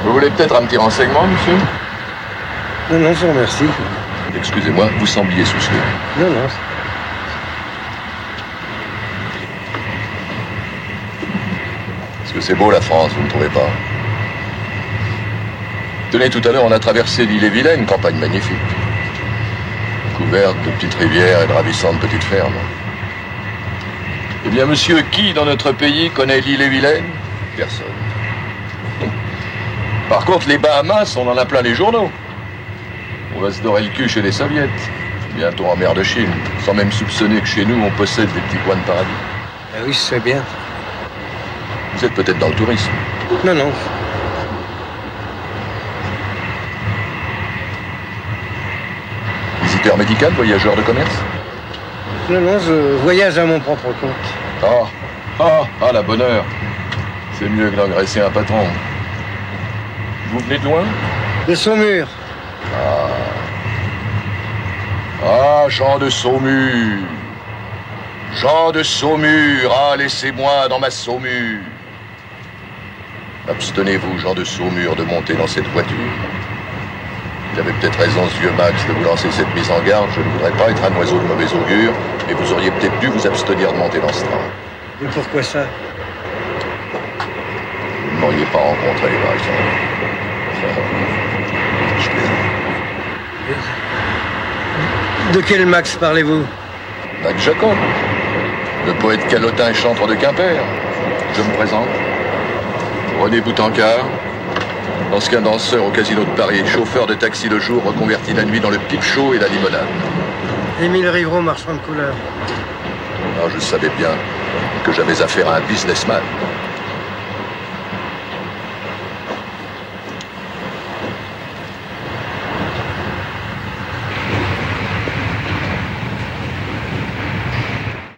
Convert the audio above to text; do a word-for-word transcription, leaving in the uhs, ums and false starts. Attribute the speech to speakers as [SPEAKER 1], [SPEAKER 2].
[SPEAKER 1] Vous voulez peut-être un petit renseignement, monsieur?
[SPEAKER 2] Non, non, je vous remercie.
[SPEAKER 1] Excusez-moi, vous sembliez soucieux.
[SPEAKER 2] Non, non.
[SPEAKER 1] Parce que c'est beau la France, vous ne trouvez pas? Tenez, tout à l'heure, on a traversé l'île-et-Vilaine, campagne magnifique. Couverte de petites rivières et de ravissantes petites fermes. Eh bien, monsieur, qui dans notre pays connaît l'île-et-Vilaine? Personne. Par contre, les Bahamas, on en a plein les journaux. On va se dorer le cul chez les soviets. Bientôt en mer de Chine, sans même soupçonner que chez nous, on possède des petits coins de paradis.
[SPEAKER 2] Ah oui, je sais bien.
[SPEAKER 1] Vous êtes peut-être dans le tourisme?
[SPEAKER 2] Non, non.
[SPEAKER 1] Visiteur médical, voyageur de commerce?
[SPEAKER 2] Non, non, je voyage à mon propre compte.
[SPEAKER 1] Ah, ah, ah, la bonne heure. C'est mieux que d'engraisser un patron. Vous venez de loin?
[SPEAKER 2] De Saumur.
[SPEAKER 1] Ah. Ah, Jean de Saumur. Jean de Saumur. Ah, laissez-moi dans ma Saumur. Abstenez-vous, Jean de Saumur, de monter dans cette voiture. Il avait peut-être raison, ce vieux Max, de vous lancer cette mise en garde. Je ne voudrais pas être un oiseau de mauvais augure, mais vous auriez peut-être dû vous abstenir de monter dans ce train.
[SPEAKER 2] Et pourquoi ça?
[SPEAKER 1] Vous ne m'auriez pas rencontré, par exemple. Je plaisante.
[SPEAKER 2] De quel Max parlez-vous?
[SPEAKER 1] Max Jacob, le poète calotin et chantre de Quimper. Je me présente. René Boutancard, ancien danseur au casino de Paris, chauffeur de taxi le jour, reconverti la nuit dans le pipe chaud et la limonade.
[SPEAKER 2] Émile Riveraud, marchand de couleurs.
[SPEAKER 1] Alors je savais bien que j'avais affaire à un businessman.